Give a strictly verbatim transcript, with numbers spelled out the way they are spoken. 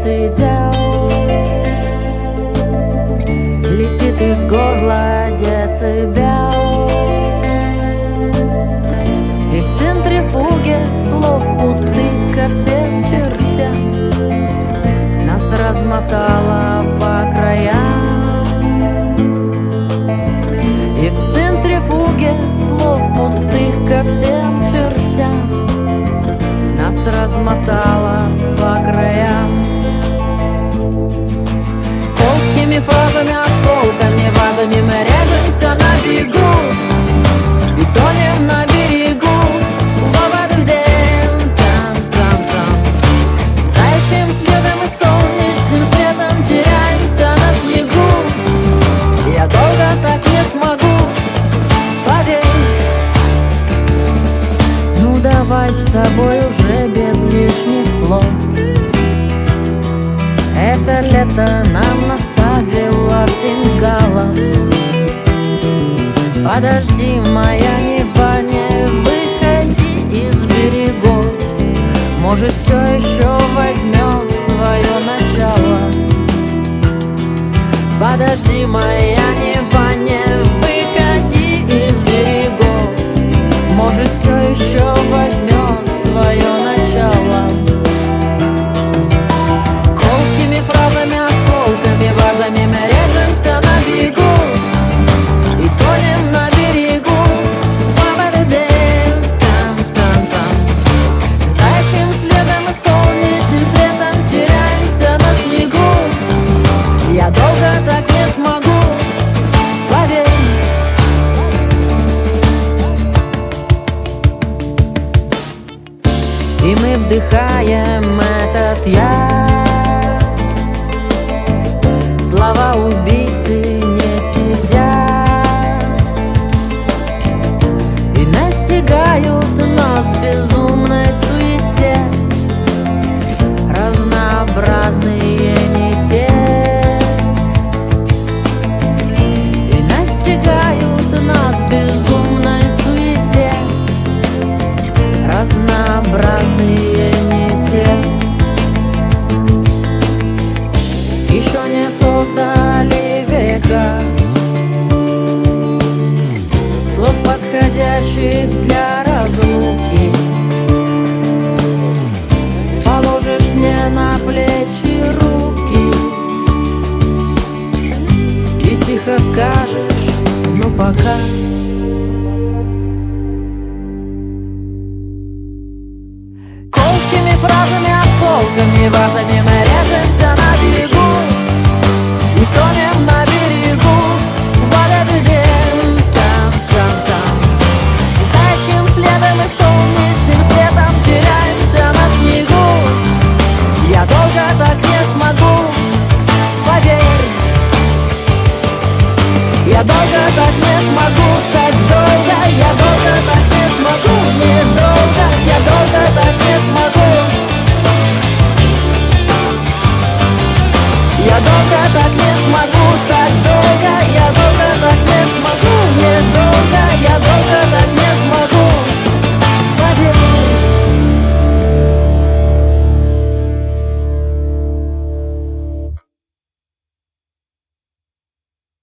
идеал, летит из горла децибел, и в центрифуге слов пустых ко всем чертям нас размотало по краям. И в центрифуге слов пустых ко всем чертям нас размотало по краям. Колкими фразами, осколками, вазами мы режемся на бегу и тонем на берегу. Лободым, там-там-там, заячьим следом и солнечным светом теряемся на снегу. Я долго так не смогу, поверь. Ну давай с тобой уже без лишних слов. Это лето нам наставило фингалов. Подожди, моя Нева, не выходи из берегов. Может, все еще возьмет свое начало. Подожди, моя Нева, не выходи из берегов. Может, все еще возьмет свое начало. Колкими фразами, осколками, вазами мы режемся на бегу и тонем на берегу. Лободым, там-там-там, заячьим следом и солнечным светом теряемся на снегу. Я долго так не смогу, поверь. И мы вдыхаем этот яд. Слова убийцы не сидят и настигают нас в безумной суете. Разнообразные не те и настигают нас в безумной суете. Разнообразные не те. Еще не создали века слов, подходящих для разлуки. Положишь мне на плечи руки и тихо скажешь: ну пока. Колкими фразами, осколками, вазами мы